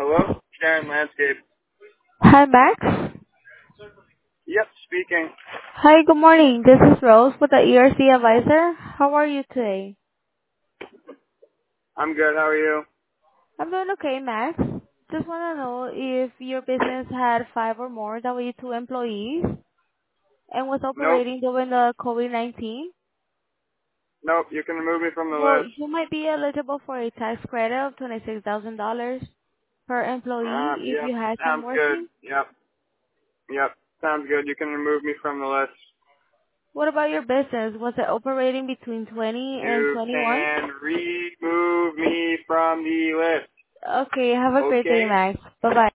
Hello? Sharon Landscape. Hi, Max. Yep, speaking. Hi, good morning. This is Rose with the ERC Advisor. How are you today? I'm good. How are you? I'm doing okay, Max. Just want to know if your business had 5 or more W-2 employees and was Nope. operating during the COVID-19. Nope. You can remove me from the Well, list. you might be eligible for a tax credit of $26,000 per employee if Yep. you had some Sounds good. working. Yep. Yep. Sounds good. You can remove me from the list. What about your business? Was it operating between 20 and You 21? can remove me from the list. Okay, have a great day, Okay? Max. Bye-bye.